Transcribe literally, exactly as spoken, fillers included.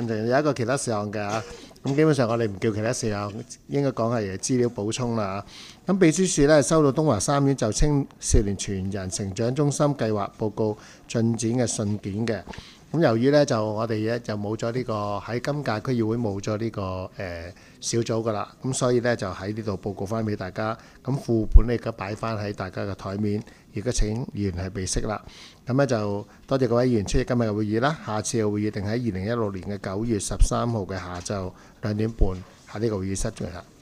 仲有一個其他事項嘅嚇。咁基本上我哋唔叫其他事項，應該講係資料補充啦嚇。咁秘書處咧收到東華三院就青少年全人成長中心計劃報告進展嘅信件嘅。咁由於咧就我哋咧就冇咗呢個喺今屆區議會冇咗呢個誒、呃、小組噶啦，咁所以咧就喺呢度報告翻俾大家。咁副本咧而家擺翻喺大家嘅台面，而家請議員係備悉啦。咁咧就多謝各位議員出席今日嘅會議啦。下次嘅會議定喺二零一六年嘅九月十三號嘅下晝兩點半喺呢個會議室進行。